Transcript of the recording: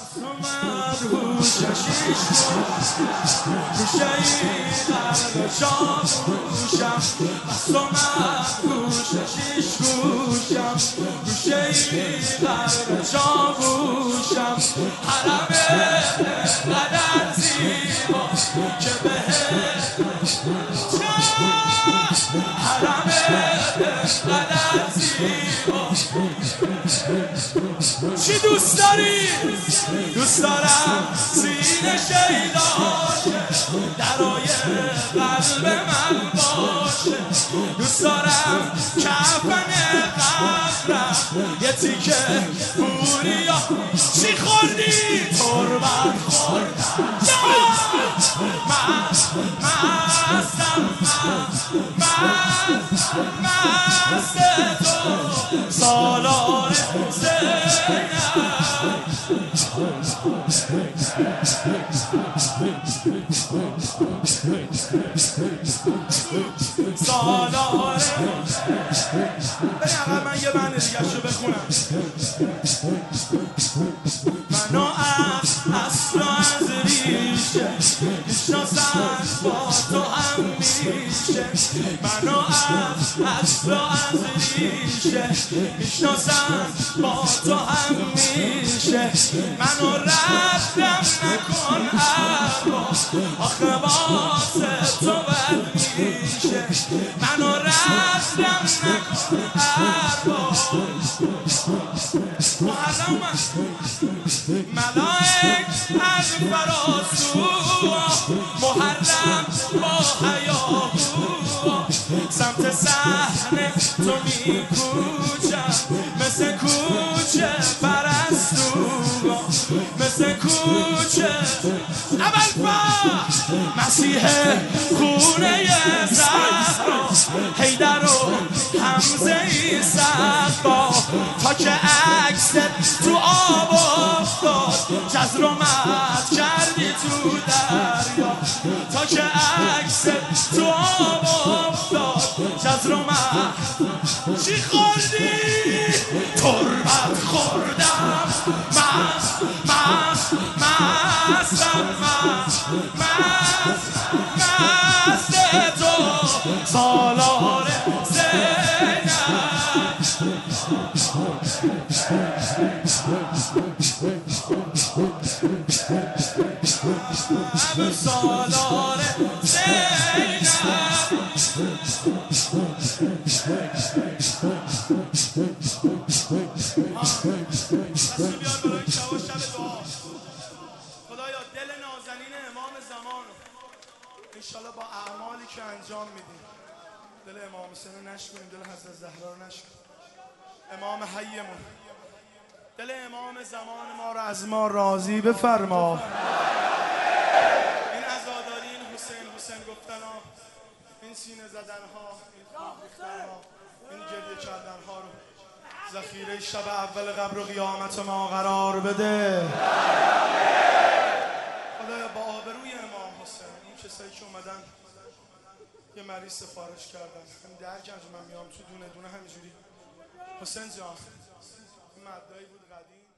چی دوست داری؟ دوست دارم سینه شیداشه درای قلب من باشه دوست دارم کفن قبرم یه تیکه پوریا چی خوردی؟ تربت خوردم مست تو سالار سالاره بگم من یه بند دیگه شو بخونم منو اصلا از ریشه میشناسن با تو هم میشه منو اصلا از ریشه میشناسن با تو هم میشه منو ردم نکن اربا آخه واسه تو بد میشه منو ردم نکن اربا محرم ملائک از فراسو محرم با حیاهو سمت صحنه تو میکوچم مثل کوچه پرستو مثل کوچه اول مسیح خونه زهرا حیدر و حمزه ای سقا تا که عکست تو آب افتاد جزر و مد کردی تو دریا تا که عکست تو آب افتاد جزر و مد چی خوردی؟ تربت خوردم مست تو سالار زینب سالار زینب خدایا دل نازنین امام زمان انشالله با اعمالی که انجام میدیم دل امام حسین رو نشکنیم دل حضرت زهرا رو نشکنیم امام حیمون دل امام زمان ما رو از ما راضی بفرما این عزاداری این حسین گفتن ها این سینه زدن ها این خون ریختن ها این گریه کردن ها رو ذخیره شب اول قبر و قیامت ما قرار بده خدایا با آبروی امام حسین این کسایی که اومدن یه مریض سفارش کردن همین درگنج من میام تو دونه دونه همینجوری حسین جان این مدایی بود قدیم